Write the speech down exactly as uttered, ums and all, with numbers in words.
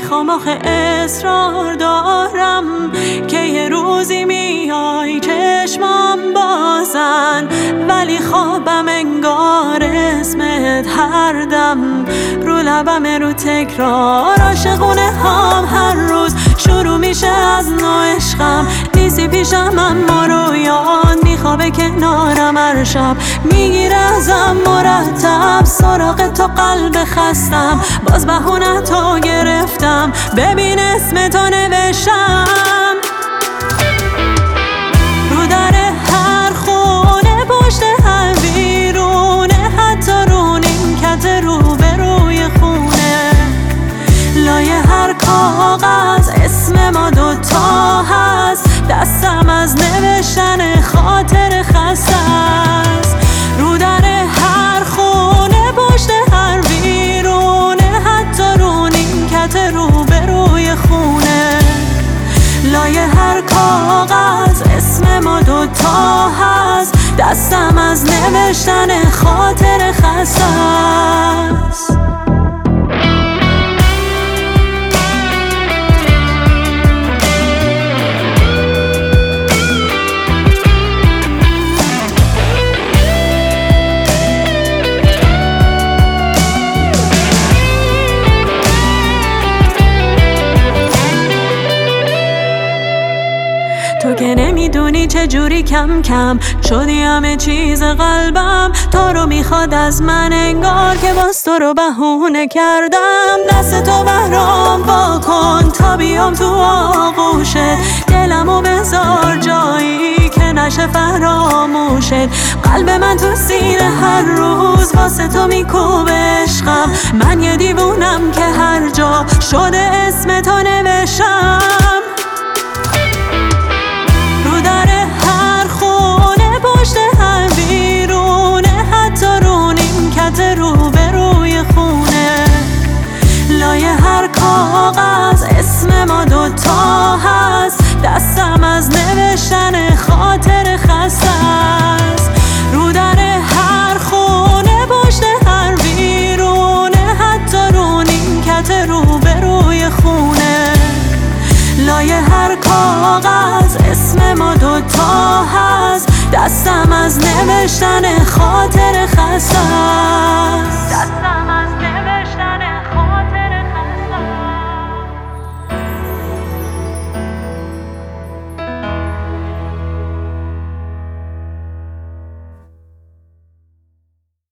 میخوام آخه اصرار دارم که یه روزی میای چشمام بازن، ولی خوابم انگار اسمت هر دم رو لبم، رو تکرار عاشقونه هم هر روز شروع میشه از نو. عشقم نیستی پیشم اما رویان میخوابه کنارم هر شب، میگیره ازم مرتب سراغ تو قلب خستم، باز بهونه تو گرفتم ببین اسم تو نوشتم رو در هر خونه، پشت هر بیرونه، حتی رو نیمکت رو به روی خونه، لای هر کاغذ اسم ما دوتا هست، دستم از نوشتن خاطر خسته است. رو در هر خونه، پشت هر بیرونه، حتی رو نیمکت رو به روی خونه، لای هر کاغذ اسم ما دوتا هست، دستم از نوشتن خاطر خسته است. تو که نمیدونی چه جوری کم کم شدی همه چیز قلبم، تو رو میخواد از من انگار که باز تو رو بهونه کردم، دست تو برام وا کن تا بیام تو آغوشت، دلمو بذار جایی که نشه فراموشت، قلب من تو سینه هر روز واسه تو میکوبه عشقم، من یه دیوونم که هر جا شده اسم تو نوشتم رو در هر خونه، پشت هر بیرونه، حتی رو نیمکت رو به روی خونه، لای هر کاغذ اسم ما دوتا هست، دستم از نوشتن خاطر خسته است. رو در هر خونه، پشت هر بیرونه، حتی رو نیمکت رو به روی خونه، لای هر کاغذ اسم ما دوتا هست، دستم از نوشتن خاطر خسته است.